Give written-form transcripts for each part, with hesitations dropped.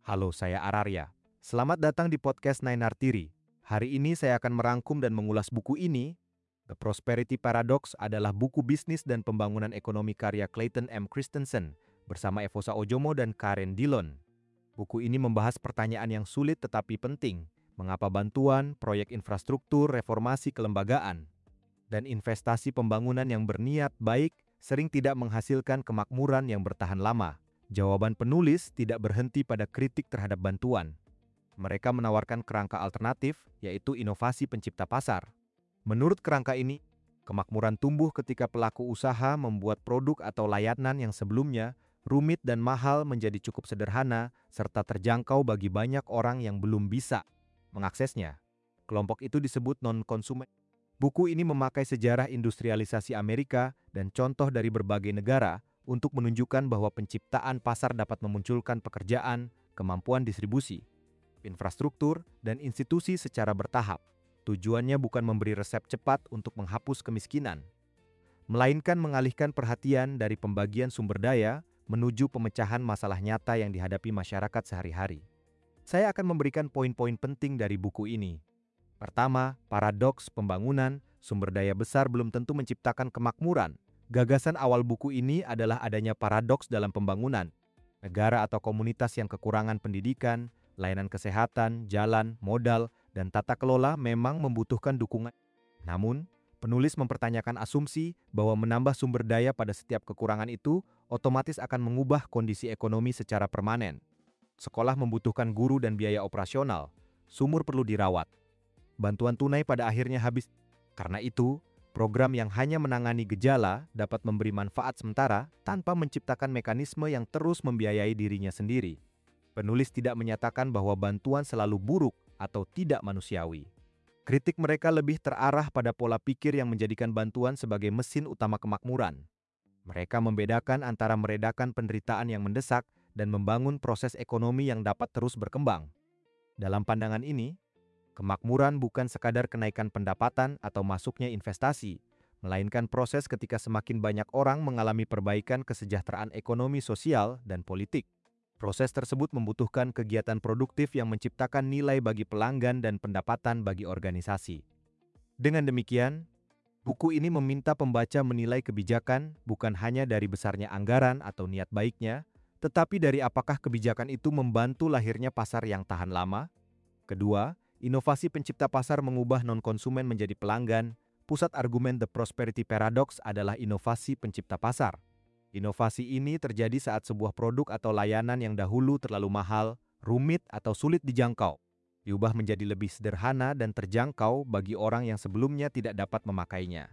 Halo, saya Ararya. Selamat datang di podcast Nine Artiri. Hari ini saya akan merangkum dan mengulas buku ini. The Prosperity Paradox adalah buku bisnis dan pembangunan ekonomi karya Clayton M. Christensen bersama Evosa Ojomo dan Karen Dillon. Buku ini membahas pertanyaan yang sulit tetapi penting. Mengapa bantuan, proyek infrastruktur, reformasi kelembagaan, dan investasi pembangunan yang berniat baik sering tidak menghasilkan kemakmuran yang bertahan lama? Jawaban penulis tidak berhenti pada kritik terhadap bantuan. Mereka menawarkan kerangka alternatif, yaitu inovasi pencipta pasar. Menurut kerangka ini, kemakmuran tumbuh ketika pelaku usaha membuat produk atau layanan yang sebelumnya rumit dan mahal menjadi cukup sederhana serta terjangkau bagi banyak orang yang belum bisa mengaksesnya. Kelompok itu disebut non-konsumen. Buku ini memakai sejarah industrialisasi Amerika dan contoh dari berbagai negara untuk menunjukkan bahwa penciptaan pasar dapat memunculkan pekerjaan, kemampuan distribusi, infrastruktur, dan institusi secara bertahap. Tujuannya bukan memberi resep cepat untuk menghapus kemiskinan, melainkan mengalihkan perhatian dari pembagian sumber daya menuju pemecahan masalah nyata yang dihadapi masyarakat sehari-hari. Saya akan memberikan poin-poin penting dari buku ini. Pertama, paradoks pembangunan, sumber daya besar belum tentu menciptakan kemakmuran. Gagasan awal buku ini adalah adanya paradoks dalam pembangunan. Negara atau komunitas yang kekurangan pendidikan, layanan kesehatan, jalan, modal, dan tata kelola memang membutuhkan dukungan. Namun, penulis mempertanyakan asumsi bahwa menambah sumber daya pada setiap kekurangan itu otomatis akan mengubah kondisi ekonomi secara permanen. Sekolah membutuhkan guru dan biaya operasional, sumur perlu dirawat. Bantuan tunai pada akhirnya habis. Karena itu, program yang hanya menangani gejala dapat memberi manfaat sementara tanpa menciptakan mekanisme yang terus membiayai dirinya sendiri. Penulis tidak menyatakan bahwa bantuan selalu buruk atau tidak manusiawi. Kritik mereka lebih terarah pada pola pikir yang menjadikan bantuan sebagai mesin utama kemakmuran. Mereka membedakan antara meredakan penderitaan yang mendesak dan membangun proses ekonomi yang dapat terus berkembang. Dalam pandangan ini, kemakmuran bukan sekadar kenaikan pendapatan atau masuknya investasi, melainkan proses ketika semakin banyak orang mengalami perbaikan kesejahteraan ekonomi, sosial, dan politik. Proses tersebut membutuhkan kegiatan produktif yang menciptakan nilai bagi pelanggan dan pendapatan bagi organisasi. Dengan demikian, buku ini meminta pembaca menilai kebijakan bukan hanya dari besarnya anggaran atau niat baiknya, tetapi dari apakah kebijakan itu membantu lahirnya pasar yang tahan lama. Kedua, inovasi pencipta pasar mengubah non-konsumen menjadi pelanggan. Pusat argumen The Prosperity Paradox adalah inovasi pencipta pasar. Inovasi ini terjadi saat sebuah produk atau layanan yang dahulu terlalu mahal, rumit, atau sulit dijangkau, diubah menjadi lebih sederhana dan terjangkau bagi orang yang sebelumnya tidak dapat memakainya.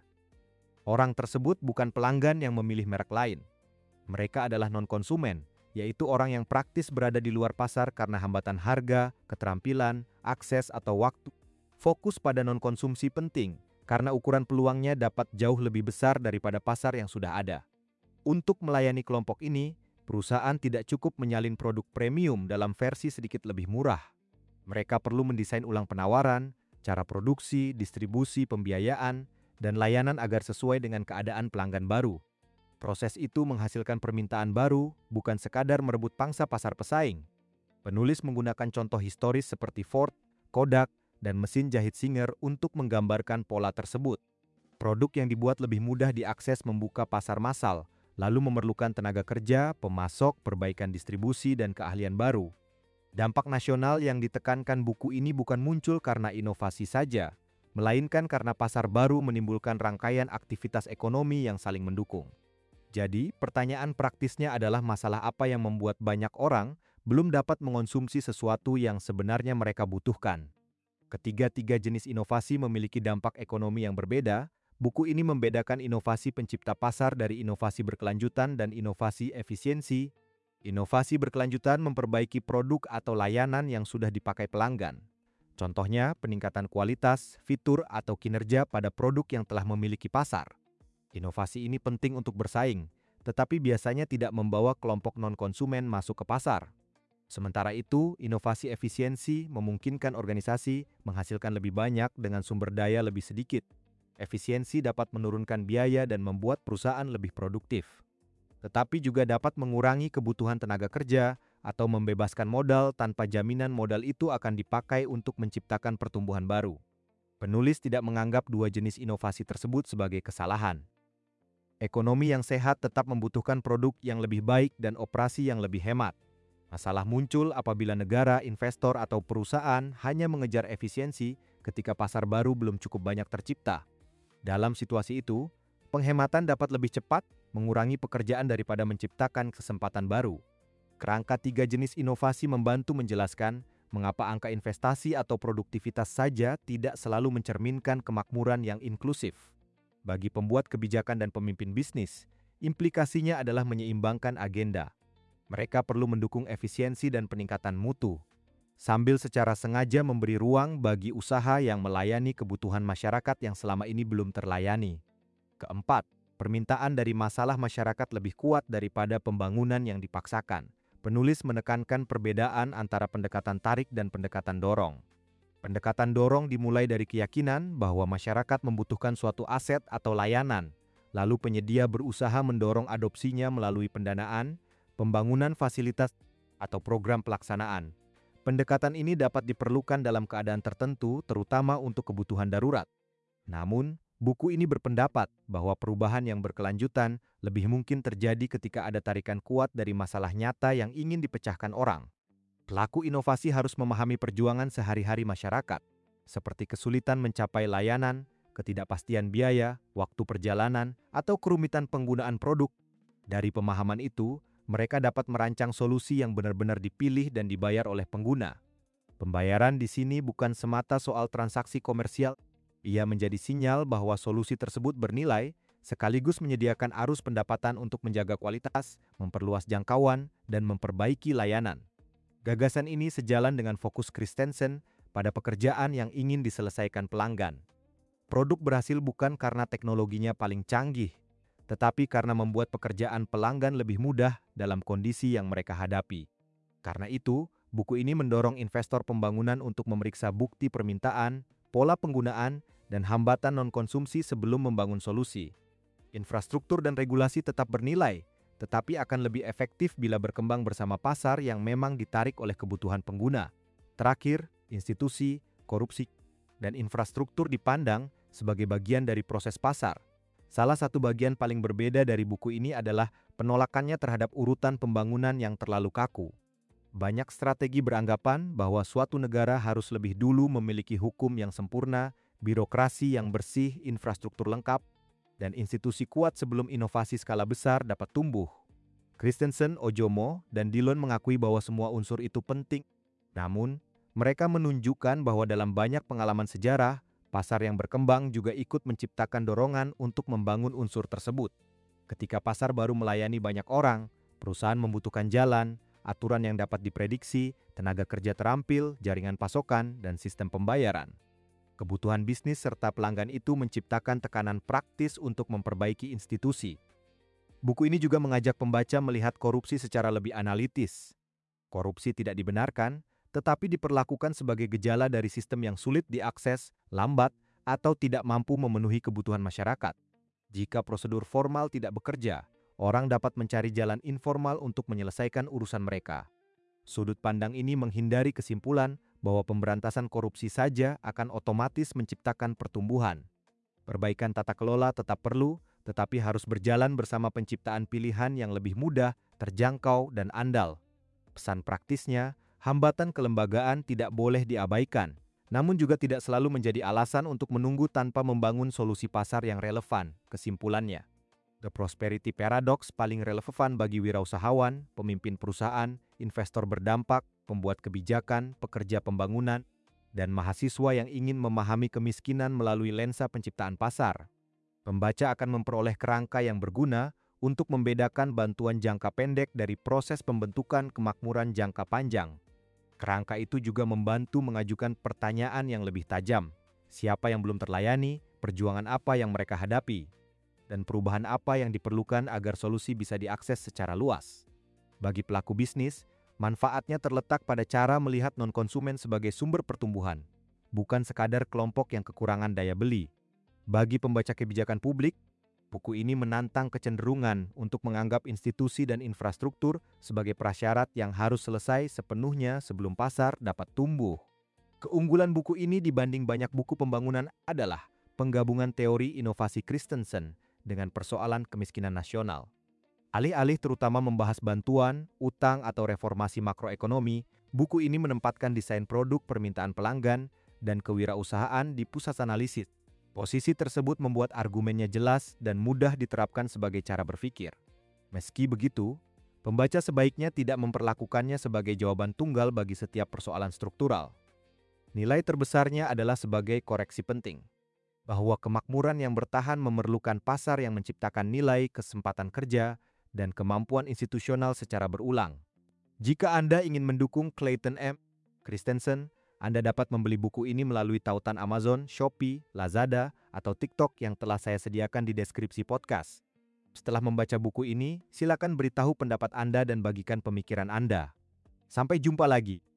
Orang tersebut bukan pelanggan yang memilih merek lain. Mereka adalah non-konsumen, yaitu orang yang praktis berada di luar pasar karena hambatan harga, keterampilan, akses, atau waktu. Fokus pada non-konsumsi penting, karena ukuran peluangnya dapat jauh lebih besar daripada pasar yang sudah ada. Untuk melayani kelompok ini, perusahaan tidak cukup menyalin produk premium dalam versi sedikit lebih murah. Mereka perlu mendesain ulang penawaran, cara produksi, distribusi, pembiayaan, dan layanan agar sesuai dengan keadaan pelanggan baru. Proses itu menghasilkan permintaan baru, bukan sekadar merebut pangsa pasar pesaing. Penulis menggunakan contoh historis seperti Ford, Kodak, dan mesin jahit Singer untuk menggambarkan pola tersebut. Produk yang dibuat lebih mudah diakses membuka pasar massal, lalu memerlukan tenaga kerja, pemasok, perbaikan distribusi, dan keahlian baru. Dampak nasional yang ditekankan buku ini bukan muncul karena inovasi saja, melainkan karena pasar baru menimbulkan rangkaian aktivitas ekonomi yang saling mendukung. Jadi, pertanyaan praktisnya adalah masalah apa yang membuat banyak orang belum dapat mengonsumsi sesuatu yang sebenarnya mereka butuhkan. Ketiga-tiga jenis inovasi memiliki dampak ekonomi yang berbeda. Buku ini membedakan inovasi pencipta pasar dari inovasi berkelanjutan dan inovasi efisiensi. Inovasi berkelanjutan memperbaiki produk atau layanan yang sudah dipakai pelanggan. Contohnya, peningkatan kualitas, fitur, atau kinerja pada produk yang telah memiliki pasar. Inovasi ini penting untuk bersaing, tetapi biasanya tidak membawa kelompok non-konsumen masuk ke pasar. Sementara itu, inovasi efisiensi memungkinkan organisasi menghasilkan lebih banyak dengan sumber daya lebih sedikit. Efisiensi dapat menurunkan biaya dan membuat perusahaan lebih produktif. Tetapi juga dapat mengurangi kebutuhan tenaga kerja atau membebaskan modal tanpa jaminan modal itu akan dipakai untuk menciptakan pertumbuhan baru. Penulis tidak menganggap dua jenis inovasi tersebut sebagai kesalahan. Ekonomi yang sehat tetap membutuhkan produk yang lebih baik dan operasi yang lebih hemat. Masalah muncul apabila negara, investor, atau perusahaan hanya mengejar efisiensi ketika pasar baru belum cukup banyak tercipta. Dalam situasi itu, penghematan dapat lebih cepat mengurangi pekerjaan daripada menciptakan kesempatan baru. Kerangka tiga jenis inovasi membantu menjelaskan mengapa angka investasi atau produktivitas saja tidak selalu mencerminkan kemakmuran yang inklusif. Bagi pembuat kebijakan dan pemimpin bisnis, implikasinya adalah menyeimbangkan agenda. Mereka perlu mendukung efisiensi dan peningkatan mutu, sambil secara sengaja memberi ruang bagi usaha yang melayani kebutuhan masyarakat yang selama ini belum terlayani. Keempat, permintaan dari masalah masyarakat lebih kuat daripada pembangunan yang dipaksakan. Penulis menekankan perbedaan antara pendekatan tarik dan pendekatan dorong. Pendekatan dorong dimulai dari keyakinan bahwa masyarakat membutuhkan suatu aset atau layanan, lalu penyedia berusaha mendorong adopsinya melalui pendanaan, pembangunan fasilitas, atau program pelaksanaan. Pendekatan ini dapat diperlukan dalam keadaan tertentu, terutama untuk kebutuhan darurat. Namun, buku ini berpendapat bahwa perubahan yang berkelanjutan lebih mungkin terjadi ketika ada tarikan kuat dari masalah nyata yang ingin dipecahkan orang. Pelaku inovasi harus memahami perjuangan sehari-hari masyarakat, seperti kesulitan mencapai layanan, ketidakpastian biaya, waktu perjalanan, atau kerumitan penggunaan produk. Dari pemahaman itu, mereka dapat merancang solusi yang benar-benar dipilih dan dibayar oleh pengguna. Pembayaran di sini bukan semata soal transaksi komersial. Ia menjadi sinyal bahwa solusi tersebut bernilai, sekaligus menyediakan arus pendapatan untuk menjaga kualitas, memperluas jangkauan, dan memperbaiki layanan. Gagasan ini sejalan dengan fokus Christensen pada pekerjaan yang ingin diselesaikan pelanggan. Produk berhasil bukan karena teknologinya paling canggih, tetapi karena membuat pekerjaan pelanggan lebih mudah dalam kondisi yang mereka hadapi. Karena itu, buku ini mendorong investor pembangunan untuk memeriksa bukti permintaan, pola penggunaan, dan hambatan non-konsumsi sebelum membangun solusi. Infrastruktur dan regulasi tetap bernilai, tetapi akan lebih efektif bila berkembang bersama pasar yang memang ditarik oleh kebutuhan pengguna. Terakhir, institusi, korupsi, dan infrastruktur dipandang sebagai bagian dari proses pasar. Salah satu bagian paling berbeda dari buku ini adalah penolakannya terhadap urutan pembangunan yang terlalu kaku. Banyak strategi beranggapan bahwa suatu negara harus lebih dulu memiliki hukum yang sempurna, birokrasi yang bersih, infrastruktur lengkap, dan institusi kuat sebelum inovasi skala besar dapat tumbuh. Christensen, Ojomo, dan Dillon mengakui bahwa semua unsur itu penting. Namun, mereka menunjukkan bahwa dalam banyak pengalaman sejarah, pasar yang berkembang juga ikut menciptakan dorongan untuk membangun unsur tersebut. Ketika pasar baru melayani banyak orang, perusahaan membutuhkan jalan, aturan yang dapat diprediksi, tenaga kerja terampil, jaringan pasokan, dan sistem pembayaran. Kebutuhan bisnis serta pelanggan itu menciptakan tekanan praktis untuk memperbaiki institusi. Buku ini juga mengajak pembaca melihat korupsi secara lebih analitis. Korupsi tidak dibenarkan, tetapi diperlakukan sebagai gejala dari sistem yang sulit diakses, lambat, atau tidak mampu memenuhi kebutuhan masyarakat. Jika prosedur formal tidak bekerja, orang dapat mencari jalan informal untuk menyelesaikan urusan mereka. Sudut pandang ini menghindari kesimpulan bahwa pemberantasan korupsi saja akan otomatis menciptakan pertumbuhan. Perbaikan tata kelola tetap perlu, tetapi harus berjalan bersama penciptaan pilihan yang lebih mudah, terjangkau, dan andal. Pesan praktisnya, hambatan kelembagaan tidak boleh diabaikan, namun juga tidak selalu menjadi alasan untuk menunggu tanpa membangun solusi pasar yang relevan. Kesimpulannya, The Prosperity Paradox paling relevan bagi wirausahawan, pemimpin perusahaan, investor berdampak, pembuat kebijakan, pekerja pembangunan, dan mahasiswa yang ingin memahami kemiskinan melalui lensa penciptaan pasar. Pembaca akan memperoleh kerangka yang berguna untuk membedakan bantuan jangka pendek dari proses pembentukan kemakmuran jangka panjang. Kerangka itu juga membantu mengajukan pertanyaan yang lebih tajam. Siapa yang belum terlayani, perjuangan apa yang mereka hadapi, dan perubahan apa yang diperlukan agar solusi bisa diakses secara luas. Bagi pelaku bisnis, manfaatnya terletak pada cara melihat non-konsumen sebagai sumber pertumbuhan, bukan sekadar kelompok yang kekurangan daya beli. Bagi pembaca kebijakan publik, Buku ini menantang kecenderungan untuk menganggap institusi dan infrastruktur sebagai prasyarat yang harus selesai sepenuhnya sebelum pasar dapat tumbuh. Keunggulan buku ini dibanding banyak buku pembangunan adalah penggabungan teori inovasi Christensen dengan persoalan kemiskinan nasional. Alih-alih terutama membahas bantuan, utang, atau reformasi makroekonomi, buku ini menempatkan desain produk, permintaan pelanggan, dan kewirausahaan di pusat analisis. Posisi tersebut membuat argumennya jelas dan mudah diterapkan sebagai cara berpikir. Meski begitu, pembaca sebaiknya tidak memperlakukannya sebagai jawaban tunggal bagi setiap persoalan struktural. Nilai terbesarnya adalah sebagai koreksi penting, bahwa kemakmuran yang bertahan memerlukan pasar yang menciptakan nilai, kesempatan kerja, dan kemampuan institusional secara berulang. Jika Anda ingin mendukung Clayton M. Christensen, Anda dapat membeli buku ini melalui tautan Amazon, Shopee, Lazada, atau TikTok yang telah saya sediakan di deskripsi podcast. Setelah membaca buku ini, silakan beritahu pendapat Anda dan bagikan pemikiran Anda. Sampai jumpa lagi.